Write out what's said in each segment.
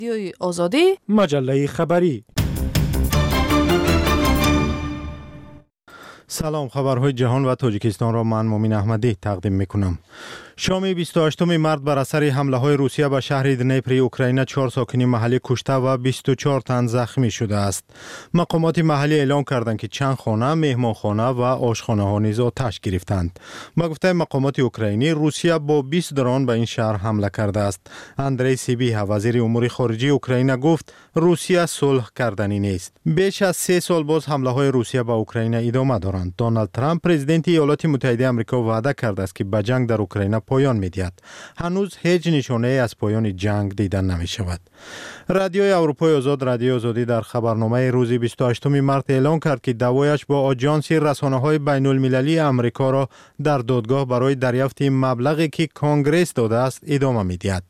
رادیوی آزادی، مجله خبری. سلام، خبرهای جهان و تاجیکستان را من مومین احمدی تقدیم میکنم. شام 28 مارت بر اثر حمله های روسیه به شهر دنیپر اوکراین 4 ساکن محلی کشته و 24 تن زخمی شده است. مقامات محلی اعلام کردند که چند خانه، مهمانخانه و آشخانه ها نیز آتش گرفتند. با گفته مقامات اوکراینی، روسیه با 20 درون به این شهر حمله کرده است. اندری سیبیها، وزیر امور خارجه اوکراین، گفت روسیه صلح کردنی نیست. بیش از 3 سال باز حمله های روسیه به اوکراین ادامه دارند. دونالد ترامپ، پرزیدنت ایالات متحده آمریکا، وعده کرده است که به جنگ در اوکراین پایان می‌دهد. هنوز هیچ نشانه از پایان جنگ دیده نمی‌شود. رادیوی اروپای آزاد، رادیوی آزادی، در خبرنامه روز 28 مارت اعلام کرد که دعوایش با آژانس رسانه‌های بین‌المللی آمریکا را در دادگاه برای دریافت مبلغی که کنگره داده است ادامه می‌دهد.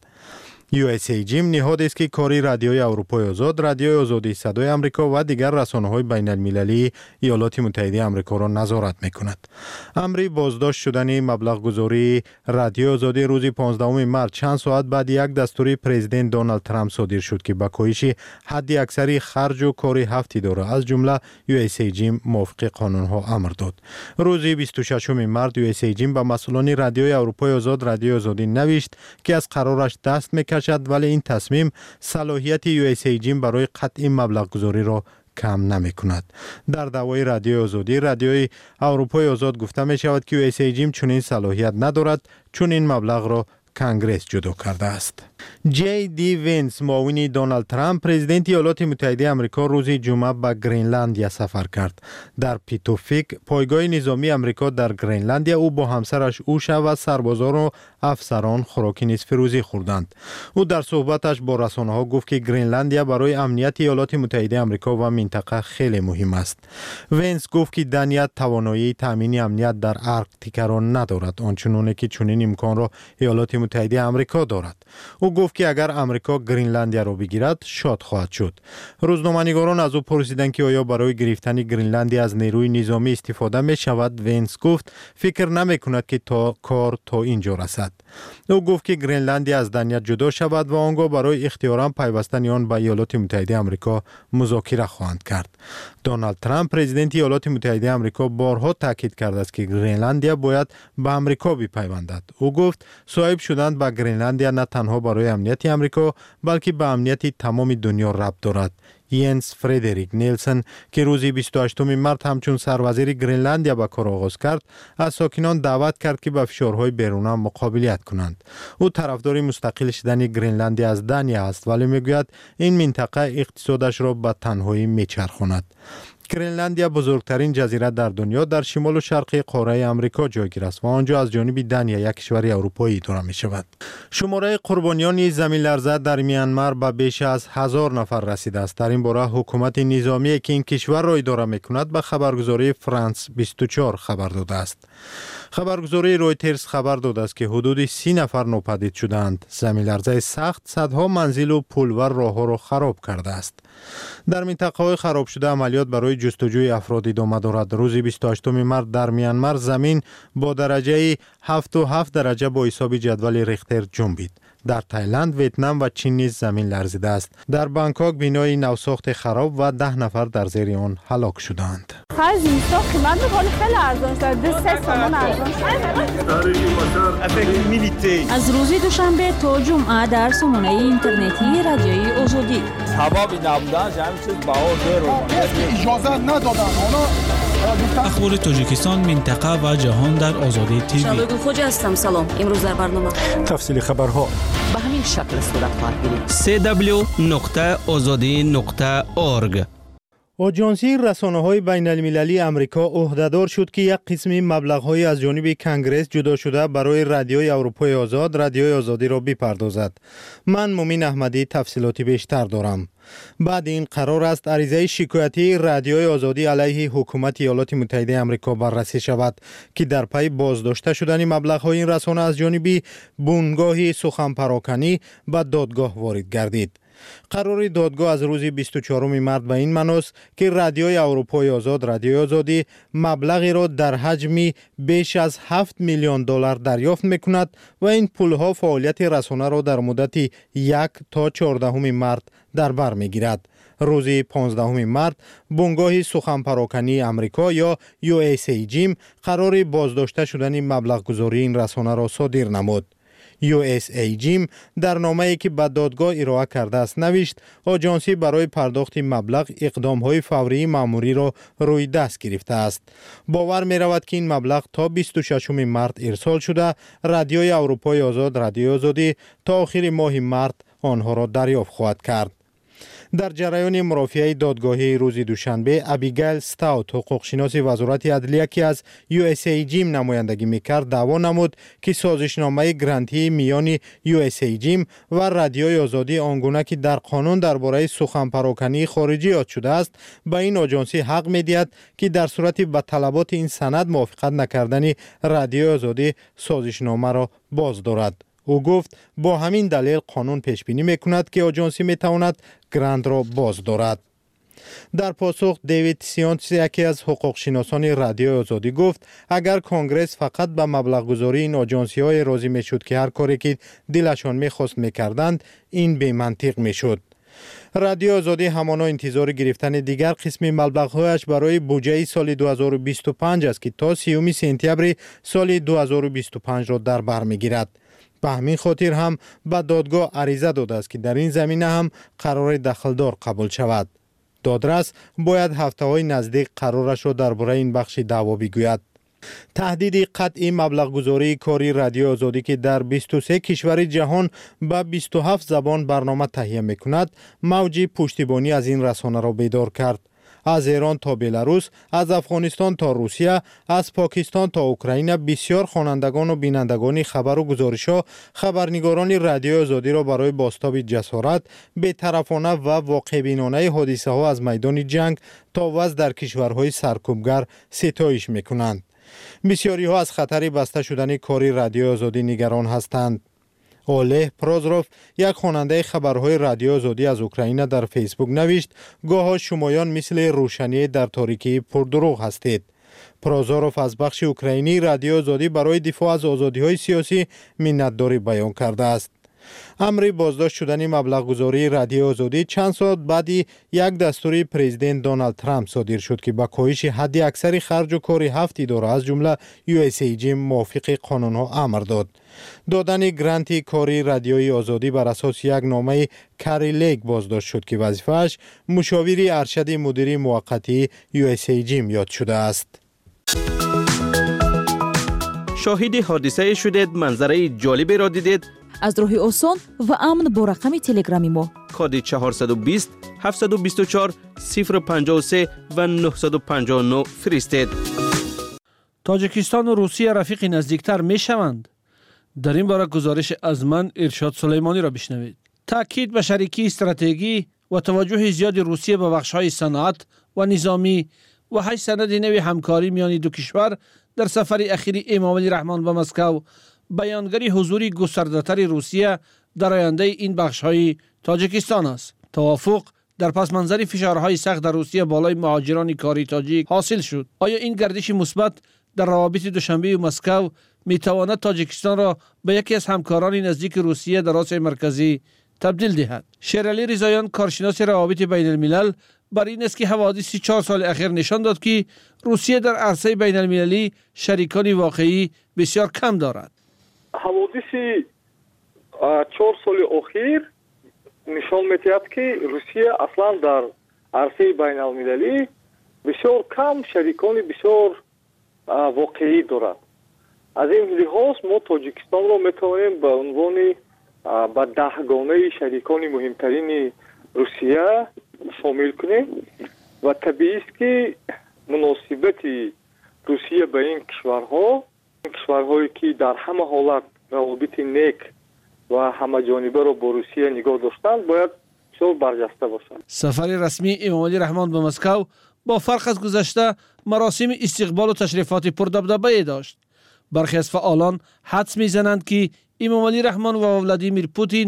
USAGM نهادی است که کاری رادیوی اروپای آزاد، رادیوی آزادی صدای آمریکا و دیگر رسانه‌های بین‌المللی ایالات متحده آمریکا را نظارت می‌کند. امر بازداشت شدن مبلغ گذاری رادیوی آزادی روز 15 مارس چند ساعت بعد یک دستور پرزیدنت دونالد ترامپ صادر شد که با کاهش حد اکثری خرج و کار 7 اداره از جمله USAGM موافق قانون‌ها امر داد. روز 26 مارس USAGM به مسئولان رادیوی اروپای آزاد، رادیوی آزادی نوشت که از قرارش دست می‌کشد، ولی این تصمیم صلاحیت USAGM برای قطع مبلغ گذاری را کم نمی کند. در دعوای رادیوی آزادی، رادیوی اروپای آزاد گفته می شود که USAGM چنین صلاحیت ندارد چون این مبلغ را کنگره جدا کرده است. جی دی وینس، معاون دونالد ترامپ، پرزیدنت ایالات متحده آمریکا، روز جمعه به گرینلندیا سفر کرد. در پیتوفیک، پایگاه نظامی آمریکا در گرینلندیا، او با همسرش اوشا و سربازان و افسران خوراک نصف روزی خوردند. او در صحبتش با رسانه‌ها گفت که گرینلندیا برای امنیت ایالات متحده آمریکا و منطقه خیلی مهم است. وینس گفت که دنیا توانایی تامین امنیت در آرکتیک را ندارد، آنچنانی که چنین امکان را ایالات متحده آمریکا دارد. او گفت که اگر آمریکا گرینلندیا را بگیرد شاد خواهد شد. روزنامه‌نگاران از او پرسیدند که آیا برای گرفتن گرینلندیا از نیروی نظامی استفاده می شود. وینس گفت فکر نمی کند که کار تا اینجا رسد. او گفت که گرینلندیا از دنیا جدا شود و آنگاه برای اختیارا پیوستن آن به ایالات متحده آمریکا مذاکره خواهند کرد. دونالد ترامپ، پرزیدنت ایالات متحده آمریکا، بارها تاکید کرده است که گرینلندیا باید به آمریکا بپیوندد. او گفت صاحب شدن به گرینلندیا نه تنها برای امنیت آمریکا بلکه به امنیت تمام دنیا ربط دارد. ینس فردریک نیلسن که روز 28 مارس همچون سروزیر گرینلندیا به کار آغاز کرد، از ساکنان دعوت کرد که با فشارهای بیرونی مقابلت کنند. او طرفدار مستقل شدن گرینلندیا از دنیا است، ولی میگوید این منطقه اقتصادش را به تنهایی میچرخاند. گرینلندیا بزرگترین جزیره در دنیا در شمال و شرق قاره آمریکا جایگیر است و آنجا از جانب دنیا، یک کشور اروپایی، اداره می شود. شماره قربانیان زمین لرزه در میانمار به بیش از 1000 نفر رسیده است. در این باره حکومت نظامی که این کشور را اداره می کند به خبرگزاری فرانس 24 خبر داده است. خبرگزاری رویترز خبر داده است که حدود 30 نفر ناپدید شدند. زمین لرزه سخت صدها منزل و پل و راه‌ها را خراب کرده است. در منطقه‌های خراب شده عملیات برای جستجوی افراد ادامه دارد. روز 28 مارس در میانمار زمین با درجه 7.7 درجه با حساب جدول ریختر جنبید. در تایلند، ویتنام و چین نیز زمین لرزیده است. در بانکوک بنای نوساخت خراب و 10 نفر در زیر آن هلاک شدند. خرج ساخت من می‌کنه خیلی ارزان شده. 3 سامان ارزان شده. از روز دوشنبه تا جمعه در سامانه اینترنتی رادیوی آزادی. حبابی نبودن جمع چیز بهار اجازه ندادن. اخبار تاجیکستان، منطقه و جهان در آزادی تیوی. شبگون خوجا هستم. سلام. امروز در برنامه تفصیل خبرها به همین شکل صورت خواهد گرفت. www.azadi.org. آژانسی رسانه‌های بین‌المللی آمریکا عهده‌دار شد که یک قسم مبلغ‌های از جانب کنگره جدا شده برای رادیوی اروپای آزاد، رادیوی آزادی را بپردازد. من مومین احمدی تفصیلات بیشتر دارم. بعد این قرار است عریضه شکایتی رادیوی آزادی علیه حکومت ایالات متحده آمریکا بررسی شود که در پی بازداشته شدن مبلغ‌های این رسانه از جانب بنگاه سخن پراکنی به دادگاه وارد گردید. قرار دادگاه از روز 24 مارس به این معنی است که رادیوی اروپای آزاد رادیوی آزادی مبلغی را در حجم بیش از 7 میلیون دلار دریافت میکند و این پولها فعالیت رسانه را در مدت 1 تا 14 مارس در بر میگیرد. روز 15 مارس بنگاه سخن پراکنی امریکا یا USAGM قرار بازداشته شدن مبلغ گذاری این رسانه را صادر نمود. USAGM در نامه‌ای که به دادگاه ارائه کرده است نوشت آژانسی برای پرداخت مبلغ اقدام‌های فوری مأموری را روی دست گرفته است. باور می‌رود که این مبلغ تا 26 مارس ارسال شده، رادیوی اروپای آزاد رادیوی آزادی تا آخر ماه مارس آنها را دریافت خواهد کرد. در جریان مرافعه دادگاهی روز دوشنبه، ابیگیل ستاوت حقوقشناس وزارت عدلیه که از USAGM نمایندگی میکرد دعوا نمود که سازشنامه گرانتی میان USAGM و رادیوی آزادی آنگونه که در قانون درباره سخن پراکنی خارجی یاد شده است به این آژانسی حق میدهد که در صورت به طلبات این سند موافقت نکردن رادیوی آزادی سازشنامه را باز دارد. او گفت با همین دلیل قانون پیش بینی میکند که آژانسی میتواند گرانت را باز دارد. در پاسخ دیوید سیانس یکی از حقوق شناسان رادیو آزادی گفت اگر کنگرس فقط به مبلغ گذاری این آژانسی های راضی میشد که هر کاری که دلشان میخواست میکردند این بی منطق میشد. رادیو آزادی همانا انتظار گرفتن دیگر قسم مبلغ‌هایش برای بودجه سال 2025 است که تا 30 سپتامبر سال 2025 را در بر میگیرد. به همین خاطر هم به دادگاه عریضه داده است که در این زمینه هم قرار دخلدار قبول شود. دادرس باید هفته‌های نزدیک قرارش را درباره این بخش دعوا بگوید. تهدید قطعی مبلغ گذاری کاری رادیو آزادی که در 23 کشور جهان به 27 زبان برنامه تهیه میکند، موج پشتیبانی از این رسانه را بیدار کرد. از ایران تا بلاروس، از افغانستان تا روسیه، از پاکستان تا اوکراین بسیار خوانندگان و بینندگان خبر و گزارش‌ها خبرنگاران رادیو آزادی را برای بازتاب جسارت، بی‌طرفانه و واقع‌بینانه حادثه‌ها از میدان جنگ تا وضع در کشورهای سرکوبگر ستایش می‌کنند. بسیاری‌ها از خطر بسته شدن کاری رادیو آزادی نگران هستند. اوله پروزروف یک خواننده خبرهای رادیو آزادی از اوکراین در فیسبوک نوشت گاه شمایان مثل روشنی در تاریکی پردروغ هستید. پروزروف از بخش اوکراینی رادیو آزادی برای دفاع از آزادی‌های سیاسی منتداری بیان کرده است. امر بازداشت شدن مبلغ گذاری رادیو آزادی چند ساعت بعد یک دستور پرزیدنت دونالد ترامپ صادر شد که با کاهش حد اکثر خرج و کار 7 اداره از جمله USAGM موافق قانون‌ها امر داد. دادن گرانتی کاری رادیوی آزادی بر اساس یک نامه کاری لیگ بازداشت شد که وظیفه‌اش مشاوری ارشد مدیری موقتی USAGM یاد شده است. شاهد حادثه شدید، منظره جالبی را دیدید؟ از راه آسان و امن با رقم تلگرامی ما کد 420 724 053 و 959 فرستید. تاجیکستان و روسیه رفیق نزدیکتر می شوند؟ در این باره گزارش از من ارشاد سلیمانی را بشنوید. تأکید به شریکی استراتژی و توجه زیاد روسیه به بخش‌های صنعت و نظامی و 8 سند نوی همکاری میان دو کشور در سفر اخیر امام علی رحمان به مسکو بیانگر حضور گسترده‌تر روسیه در آینده این بخش‌های تاجیکستان است. توافق در پس منظر فشارهای سخت در روسیه بالای مهاجران کاری تاجیک حاصل شد. آیا این گردش مثبت در روابط دوشنبه و مسکو میتواند تاجیکستان را به یکی از همکاران نزدیک روسیه در آسیا مرکزی تبدیل دهد؟ شیرعلی رضاییان کارشناس روابط بین الملل بر این است که حوادث 4 سال اخیر نشان داد که روسیه در عرصه بین المللی شریکان واقعی بسیار کم دارد. حوادث 4 سال اخیر نشان می‌دهد که روسیه اصلا در عرصه بین المللی بسیار کم شریکان بسیار واقعی دارد. از این لحاظ ما تاجیکستان را میتوانیم به عنوان به 10 گانه شریکان مهمترین روسیه شامل کنیم و طبیعی است که مناسبت روسیه به این کشورهایی که در همه حالت روابط نیک و همه جانبه را با روسیه نگاه داشتند باید بسیار برجسته باشند. سفر رسمی امام علی رحمان به مسکو با فرق از گذشته مراسم استقبال و تشریفات پردبدبه داشت. برخی از فعالان حدس میزنند که امام علی رحمان و ولادیمیر پوتین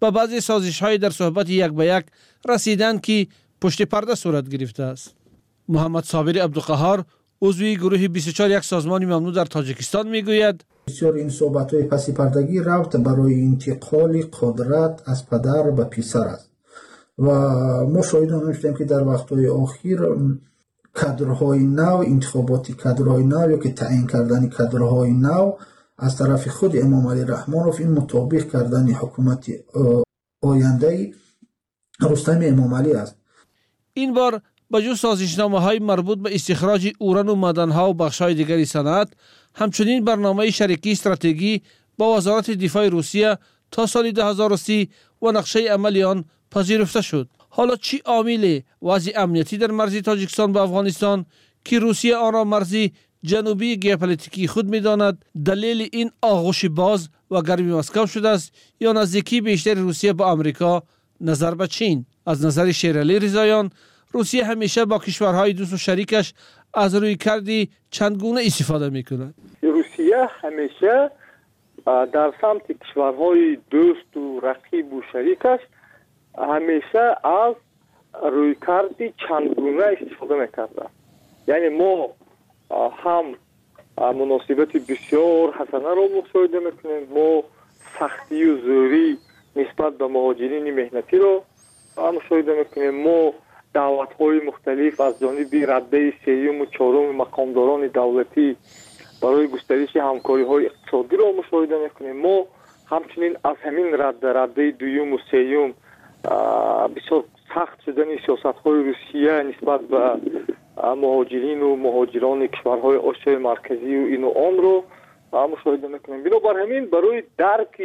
به بعضی سازش‌های در صحبت یک به یک رسیدند که پشت پرده صورت گرفته است. محمد صابر عبدالقهار عضوی گروه 24 یک سازمان ممنوع در تاجیکستان میگوید بسیار این صحبت‌های پس پردگی ربط برای انتقال قدرت از پدر به پسر است و ما شاهدان می‌شدیم که در وقت‌های اخیر کادرهای نو، انتخابات کادرهای نو یا که تعیین کردن کادرهای نو از طرف خود امام علی رحمانوف این مطابق کردن حکومت آینده رستم امام علی است. این بار با جز سازشنامه‌های مربوط به استخراج اوران و معدن‌ها و بخش‌های دیگری صنعت، همچنین برنامه شریکی استراتژی با وزارت دفاع روسیه تا سال 2030 و نقشه عملی آن پذیرفته شد. حالا چی عامل وضع امنیتی در مرز تاجیکستان با افغانستان که روسیه آن را مرزی جنوبی ژئوپلیتیکی خود می‌داند، دلیل این آغوش باز و گرمی مسکو شده است یا نزدیکی بیشتر روسیه با آمریکا نظر به چین؟ از نظر شیرعلی رضاییان، روسیه همیشه با کشورهای دوست و شریکش از روی کردی چندگونه استفاده می‌کند. روسیه همیشه در سمت کشورهای دوست و رقیب و شریکش همیشه از روی کردی چندگونه استفاده می‌کرده. یعنی ما هم مناسبت بسیار حسنه را مشاهده می‌کنیم، ما سختی و زوری نسبت به مهاجرین مهنتی را مشاهده می‌کنیم، ما دعوت‌های مختلف از جانب رده سوم و چهارم مقامداران دولتی برای گسترش همکاری‌های اقتصادی را مشاهده می‌کنیم. ما همچنین از همین رده دوم و سوم بسیار سخت شدن سیاست‌های روسیه نسبت به مهاجرین و مهاجران کشورهای آسیای مرکزی و این و آن رو مشاهده می‌کنیم. بنابر همین برای درک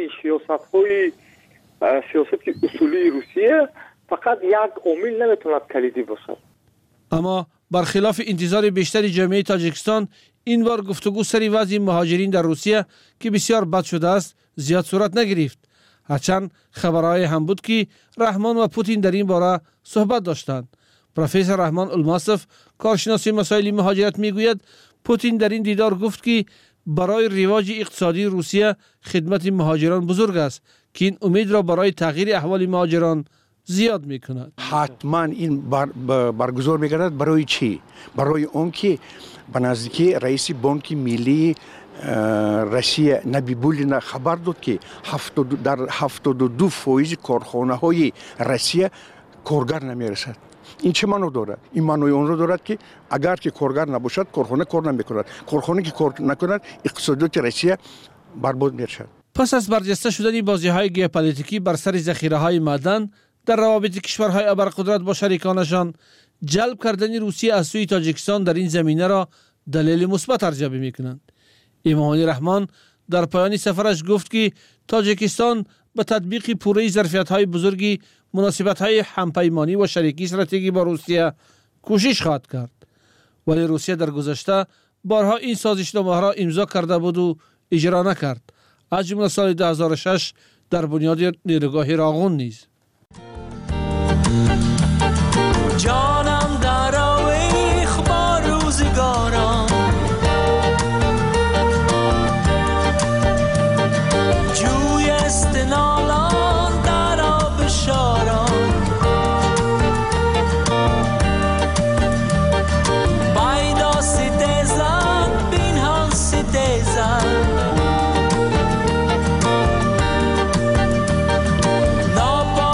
سیاست اصولی روسیه فقط یک عامل نمیتواند کلیدی باشد. اما برخلاف انتظار بیشتر جامعه تاجیکستان، این بار گفتگو سری وضع مهاجرین در روسیه که بسیار بد شده است زیاد صورت نگرفت. هرچند خبرهای هم بود که رحمان و پوتین در این باره صحبت داشتند. پروفسور رحمان الماسف، کارشناس مسائل مهاجرت، میگوید پوتین در این دیدار گفت که برای رواج اقتصادی روسیه خدمت مهاجران بزرگ است که این امید را برای تغییر احوال مهاجران زیاد میکند. حتما این برگزار میگردد. برای چی؟ برای اون که به نزدیکی رئیس بانک ملی روسیه نبیبولین خبر داد که در 72% کارخانه های روسیه کارگر نمیرسد. این چه معنی دارد؟ این معنی اون رو دارد که اگر که کارگر نباشد کارخانه کار نمیکند. کارخانه که کار نکند اقتصادیات روسیه برباد میشود. پس از برجسته شدن بازی‌های ژئوپلیتیکی بر سر ذخیره‌های معدن در روابط کشورهای ابرقدرت با شریکانشان، جلب کردن روسیه از سوی تاجیکستان در این زمینه را دلیل مثبت ارزیابی می‌کنند. امام علی رحمان در پایان سفرش گفت که تاجیکستان به تطبیق پوره ظرفیت‌های بزرگی مناسبت‌های همپیمانی و شریکی استراتژیکی با روسیه کوشش خواهد کرد. ولی روسیه در گذشته بارها این سازشنامه را امضا کرده بود و اجرا نکرد، از جمله سال 2006 در بنیاد نیروگاه راغون نیز. جانم در آویخ با روزگاران، جوی استنالان در آب شاران، بایدا سیده زن بین ها سیده زن، نابا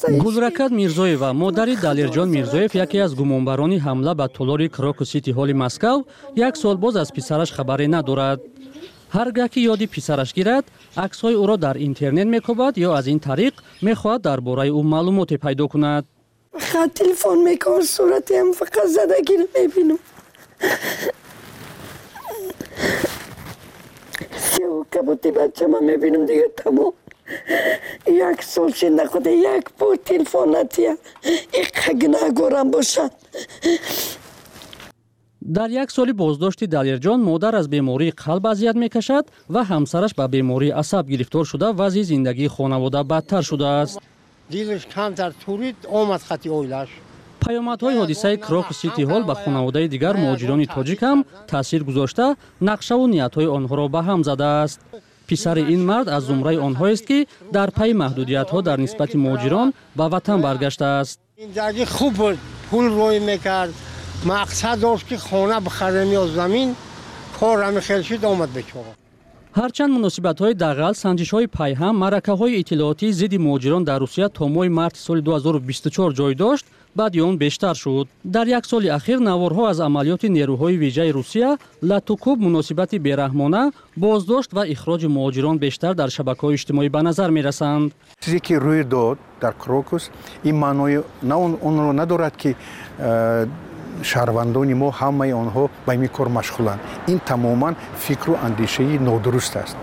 گلرکت میرزویeva مادری دلیرجان میرزویف یکی از گمانبران حمله به تالار کراکو سیتی هال مسکو یک سال باز از پسرش خبری ندارد. هرگاه که یادی پسرش گیرد عکس‌های او را در اینترنت میکوبد یا از این طریق میخواهد درباره او معلومات پیدا کند. خط تلفن میکنم صورتی هم فقط زدگی رو میبینم. سیاه کبوتی بچه من میبینم دیگه تمام. یک سال شنده خود یک بار تلفن نتیه یک گناهگارم باشد. در یک سال بازداشت دلیرجان مادر از بیماری قلب اذیت میکشد و همسرش به بیماری عصب گرفتار شده و وضع زندگی خانواده بدتر شده است. دیلش کمتر تورید آمد خطی اویلش. پیامدهای حادثه کراکو سیتی هال به خانواده دیگر مهاجران تاجیک هم تاثیر گذاشته نقشه و نیت‌های آنها را به هم زده است. پسر این مرد از زمره آنها است که در پی محدودیت‌ها در نسبت مهاجران به وطن برگشته است. این درجه خوب بود، پول روی میکرد، مقصد داشت که خانه بخره یا زمین، کار هم خیلی شد آمد بچه. هرچند مناسبت‌های دغل، سنجش‌های پیهم، معرکه‌های اطلاعاتی ضد مهاجران در روسیه تا ماه مارس سال 2024 جای داشت، بعد آن بیشتر شد. در یک سال اخیر نوارها از عملیات نیروهای ویژه روسیه لاتوکوب مناسبت بیرحمانه، بازداشت و اخراج مهاجران بیشتر در شبکه‌های اجتماعی به نظر می‌رسند. چیزی که روی داد در کراکوس این معنای نه اون رو ندارد که شهروندان ما همه آنها به این کار مشغولند. این تماما فکر و اندیشه نادرست است.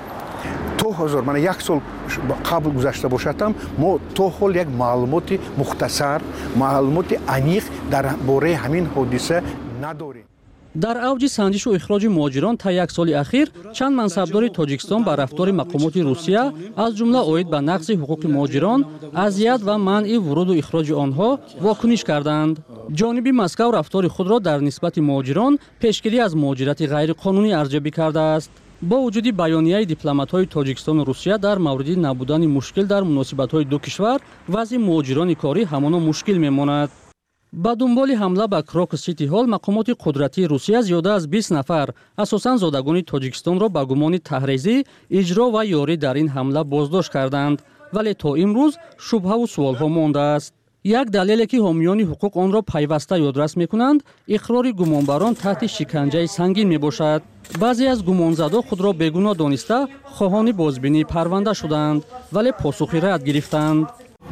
من یک سال قبل گذشته باشدم ما تو حال یک معلومات مختصر، معلومات عمیق درباره همین حادثه نداریم. در اوج سنجش و اخراج مهاجران تا یک سال اخیر چند منصبدار تاجیکستان با رفتار مقامات روسیه از جمله عاید به نقض حقوق مهاجران، اذیت و منع ورود و اخراج آنها واکنش کردند. جانب مسکو رفتار خود را در نسبت مهاجران پیشگیری از مهاجرت غیر قانونی ارزیابی کرده است. با وجود بیانیه دیپلمات‌های تاجیکستان و روسیه در مورد نبودن مشکل در مناسبت‌های دو کشور، وضع مهاجران کاری همانا مشکل می‌ماند. با دنبال حمله به کراکو سیتی هال، مقامات قدرتی روسیه زیاده از 20 نفر اساساً زادگان تاجیکستان را به گمان تحریزی، اجرا و یاری در این حمله بازداشت کردند، ولی تا امروز شبهه و سوال‌ها مانده است. یک دلیلی که حامیان حقوق آن را پیوسته یادرس می‌کنند، اقرار گمانبران تحت شکنجه سنگین میباشد. بعضی از گمانزدا خود را بیگناه دانسته خواهان بازبینی پرونده شدند، ولی پاسخی رد گرفتند.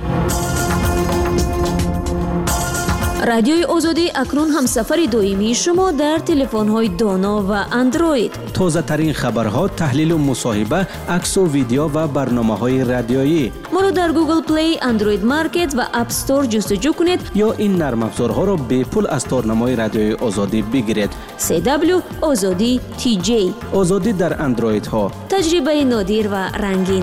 رادیوی آزادی اکنون همسفر دائمی شما در تلفن‌های دانا و اندروید. تازه ترین خبرها، تحلیل و مصاحبه، عکس و ویدیو و برنامه‌های رادیویی. ما را در گوگل پلی، اندروید مارکت و اپ استور جستجو کنید یا این نرم افزارها را به پول از تارنمای رادیوی آزادی بگیرید. CW آزادی TJ. آزادی در اندروید ها. تجربه نادر و رنگین.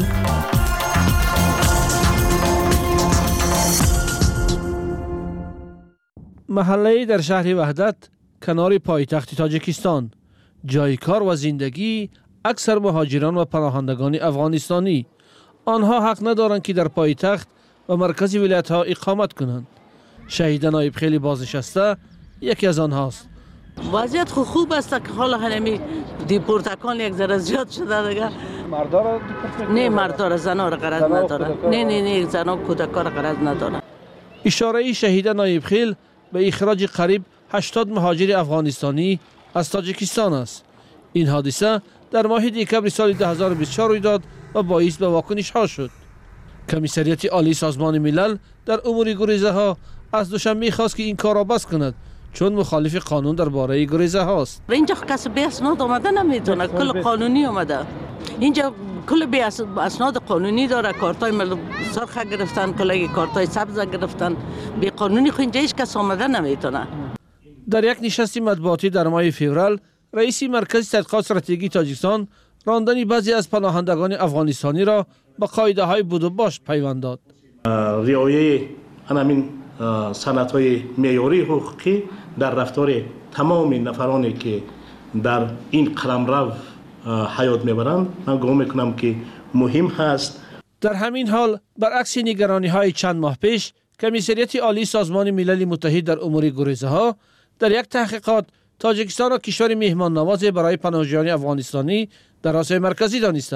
محله در شهر وحدت کنار پایتخت تاجیکستان، جای کار و زندگی اکثر مهاجران و پناهندگان افغانستانی. آنها حق ندارند که در پایتخت و مرکز ولایت ها اقامت کنند. شهید نایب خیلی بازنشسته یکی از آنهاست. وضعیت خوب است که حالا همین دیپورتکان یک ذره زیاد شده دیگه. مردا را دیپورت نه مردا را زنا را قرض ندارن. نه زنا کودکا را قرض ندارن. اشاره شهید نایب خیل به اخراج قریب 80 مهاجر افغانستانی از تاجیکستان است. این حادثه در ماه دکمبر سال 2024 روی داد و باعث به واکنش ها شد. کمیسریت عالی سازمان ملل در امور گریزه ها از دوشنبه خواست که این کار را بس کند، چون مخالف قانون درباره گریزه هاست. اینجا کسی به اسناد آمده نمیتونه، کل قانونی آمده. اینجا کل به اسناد قانونی داره، کارتای سرخ گرفتن، کل کارتای سبز گرفتن، به قانونی خو اینجا هیچ کس آمده نمیتونه. در یک نشست مطبوعاتی در ماه فوریه، رئیس مرکز تحقیقات استراتژیک تاجیکستان راندن بعضی از پناهندگان افغانستانی را به قاعده های بود و باش پیوند داد. رعایت همین سنت‌های معیاری حقوقی در رفتار تمام نفرانی که در این قلمرو حیات میبرند، من گمان میکنم که مهم هست. در همین حال برعکس نگرانی‌های چند ماه پیش، کمیسریت عالی سازمان ملل متحد در امور گریزه ها در یک تحقیقات تاجیکستان را کشور مهمان نواز برای پناهجویان افغانستانی در آسیا مرکزی دانسته است.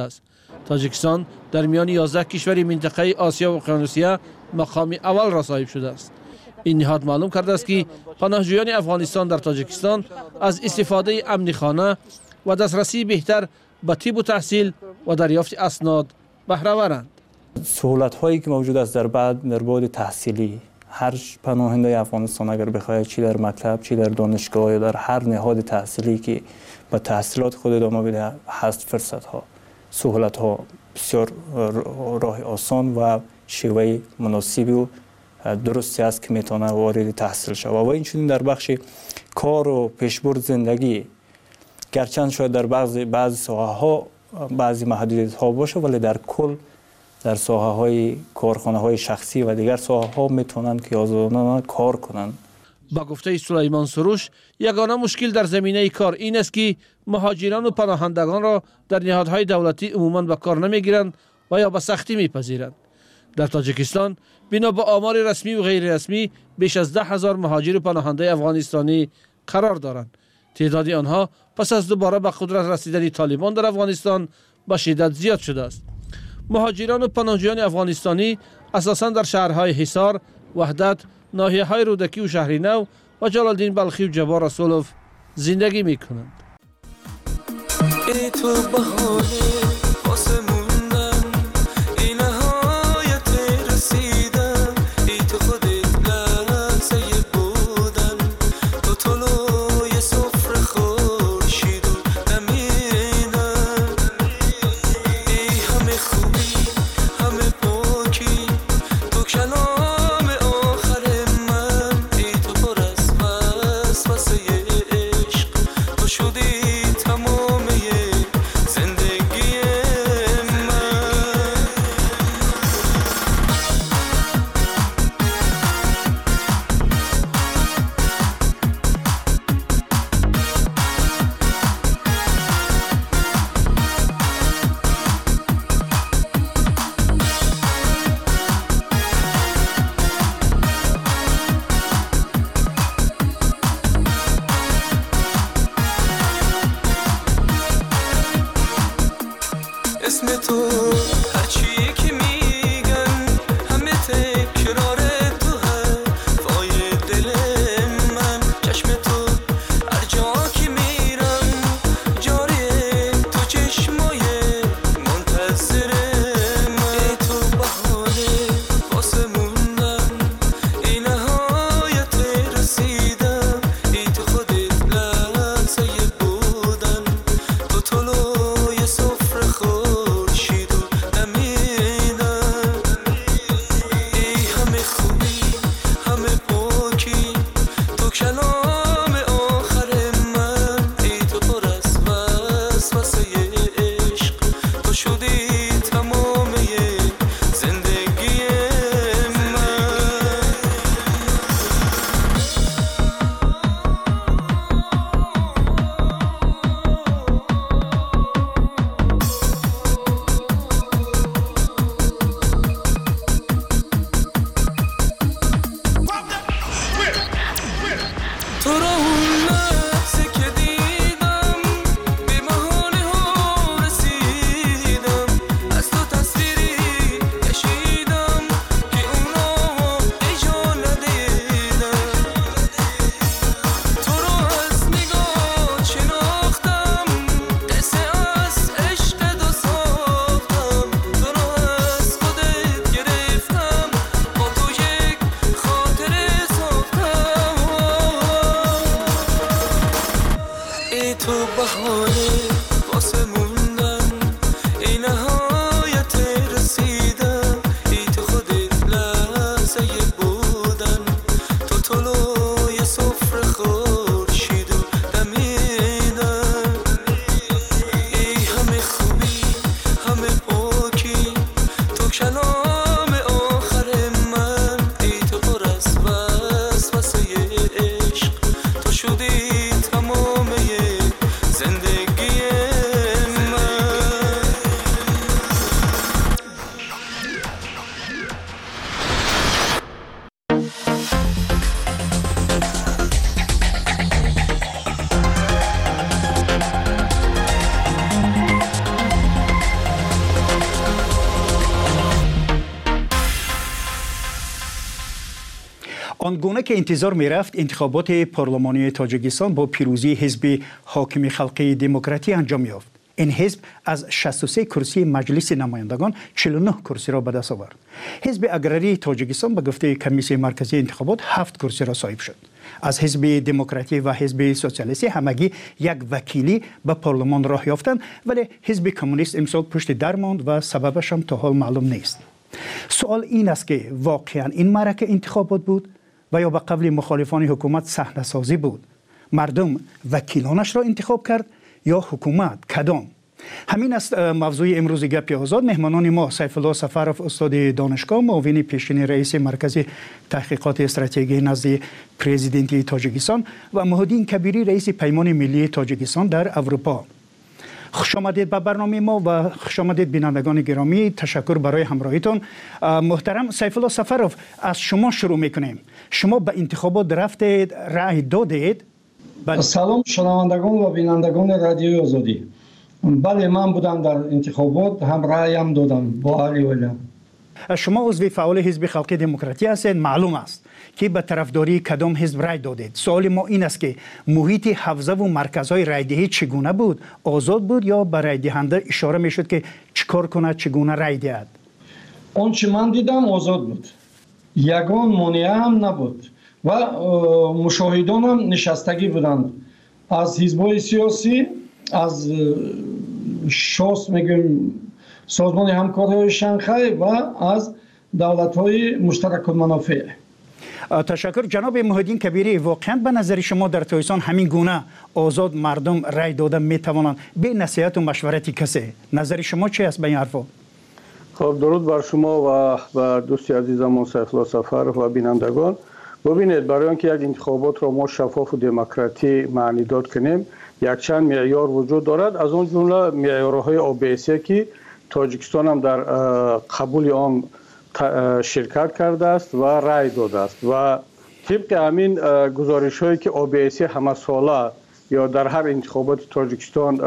تاجیکستان در میان 11 کشور منطقه آسیا و اقیانوسیه مقام اول را صاحب شده است. این نهاد معلوم کرده است که پناهجویان افغانستان در تاجیکستان از استفاده امن خانه و دسترسی بهتر به طب و تحصیل و دریافت اسناد بهره‌ورند. سهولت هایی که موجود است در بعد تحصیلی، هر پناهنده افغانستان اگر بخواهد چی در مکتب چی در دانشگاه یا در هر نهاد تحصیلی که به تحصیلات خود ادامه بده هست، فرصت ها، سهولت ها بسیار راه آسان و شیوه مناسبی و درستی است که میتونه وارد تحصیل شود. و این چنین در بخش کار و پیشبرد زندگی، گرچند شاید در بعضی ساحه ها بعضی محدودیت ها باشه، ولی در کل در ساحه های کارخانه های شخصی و دیگر ساحه ها میتونن که آزادانه کار کنند. با گفته سلیمان سروش، یگانه مشکل در زمینه کار این است که مهاجران و پناهندگان را در نهادهای دولتی عموماً به کار نمیگیرند و یا به سختی میپذیرند. در تاجیکستان بنا به آمار رسمی و غیر رسمی بیش از 10,000 مهاجر و پناهنده افغانستانی قرار دارند. تعداد آنها پس از دوباره به قدرت رسیدن طالبان در افغانستان به شدت زیاد شده است. مهاجران و پناهجویان افغانستانی اساساً در شهرهای حصار، وحدت، ناحیه‌های رودکی و شهری نو و جلال‌الدین بلخی و جبار رسولوف زندگی می‌کنند. شدی تمام زندگی آنگونه که انتظار می رفت انتخابات پارلمانی تاجیکستان با پیروزی حزب حاکم خلقی دموکراتی انجام یافت. این حزب از 63 کرسی مجلس نمایندگان 49 کرسی را به دست آورد. حزب اگراری تاجیکستان به گفته کمیسیون مرکزی انتخابات 7 کرسی را صاحب شد. از حزب دموکراتی و حزب سوسیالیستی همگی یک وکیلی به پارلمان راه یافتند، ولی حزب کمونیست امسال پشت در ماند و سببش هم تا حال معلوم نیست. سوال این است که واقعا این معرکه انتخابات بود و یا به قول مخالفان حکومت صحنه سازی بود؟ مردم وکیلانش را انتخاب کرد یا حکومت؟ کدام؟ همین است موضوع امروز گپ آزاد. مهمانان ما سیف الله سفرов استاد دانشگاه، معاون پیشین رئیس مرکز تحقیقات استراتژی نزد پرزیدنت تاجیکستان و محمدین کبیری رئیس پیمان ملی تاجیکستان در اروپا. خوش آمدید به برنامه ما و خوش آمدید بینندگان گرامی. تشکر برای همراهیتون. محترم سیف الله سفرов، از شما شروع میکنیم. شما به انتخابات رفتید، رأی دادید؟ سلام شنوندگان و بینندگان رادیوی آزادی. بله، من بودم در انتخابات، هم رأیم دادم با علی ولیم. شما عضو فعال حزب خلقی دموکراتی هستید. معلوم است که به طرفداری کدام حزب رأی دادید. سوال ما این است که محیط حوزه و مرکزهای رأیدهی چگونه بود؟ آزاد بود یا به رأی دهنده اشاره میشد که چیکار کند، چگونه رأی دهد؟ آنچه من دیدم آزاد بود، یگان مانع هم نبود و مشاهدان هم نشستگی بودند از حزب‌های سیاسی، از شاس میگیم سازمان همکاری شانگهای و از دولت‌های مشترک المنافع. تشکر. جناب محمدین کبیری، واقعا به نظر شما در تاجیکستان همین گونه آزاد مردم رأی دادن میتوانند به نصیحت و مشورت کسی؟ نظر شما چی است به این حرفا؟ خب درود بر شما و دوستی عزیزم سیف الله سفرov و بینندگان. ببینید، برای اینکه یک انتخابات را ما شفاف و دموکراتی معنی داد کنیم، یک چند معیار وجود دارد. از اون جمله معیارهای OBSE که تاجیکستان هم در قبول آن شرکت کرده است و رأی داده است و طبق همین گزارش هایی که OBSE همه ساله یا در هر انتخابات تاجیکستان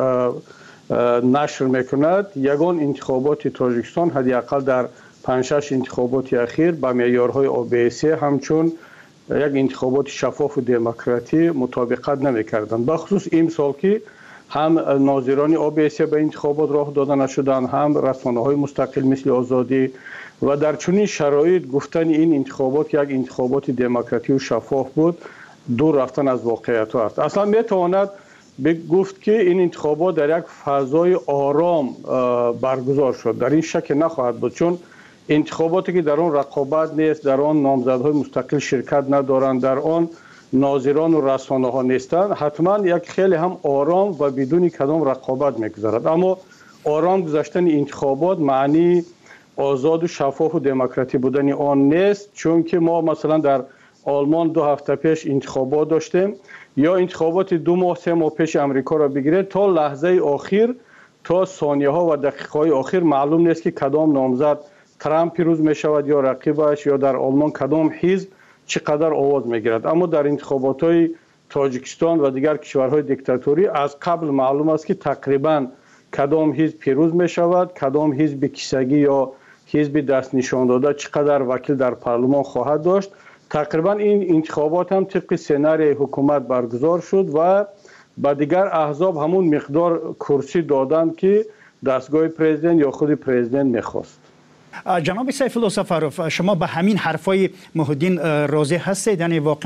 نشر میکند، یگان انتخابات تاجیکستان حداقل در 5-6 انتخابات اخیر با معیارهای OBSE همچون یک انتخابات شفاف و دموکراتی مطابقت نمیکردند. بخصوص این سال که هم ناظران OBSE به انتخابات راه داده نشدند، هم رسانه‌های مستقل مثل آزادی و در چنین شرایط گفتن این انتخابات یک انتخابات دموکراتی و شفاف بود دور رفتن از واقعیت است. اصلا میتواند گفت که این انتخابات در یک فضای آرام برگزار شد. در این شک نخواهد بود، چون انتخاباتی که در آن رقابت نیست، در آن نامزدهای مستقل شرکت ندارند، در آن ناظران و رسانه ها نیستند، حتما یک خیلی هم آرام و بدون کدام رقابت میگذرد. اما آرام گذشتن انتخابات معنی آزاد و شفاف و دموکراتی بودن آن نیست، چون که ما مثلا در آلمان 2 هفته پیش انتخابات داشتیم، یا انتخابات 2 ماه 3 ماه پیش امریکا را بگیرید، تا لحظه آخر، تا ثانیه ها و دقیقه های آخر معلوم نیست که کدام نامزد ترامپ پیروز می شود یا رقیبش، یا در آلمان کدام حزب چقدر آواز می گیرد. اما در انتخابات های تاجیکستان و دیگر کشورهای دیکتاتوری از قبل معلوم است که تقریبا کدام حزب پیروز می شود، کدام حزب کیسگی یا حزب دست نشان داده چقدر وکیل در پارلمان خواهد داشت. تقریبا این انتخابات هم طبق سناریوی حکومت برگزار شد و با دیگر احزاب همون مقدار کرسی دادند که دستگاه پرزیدنت یا خود پرزیدنت میخواست. جناب سیف الله سفرov، شما به همین حرفای محمدین راضی هستید؟ یعنی واقعا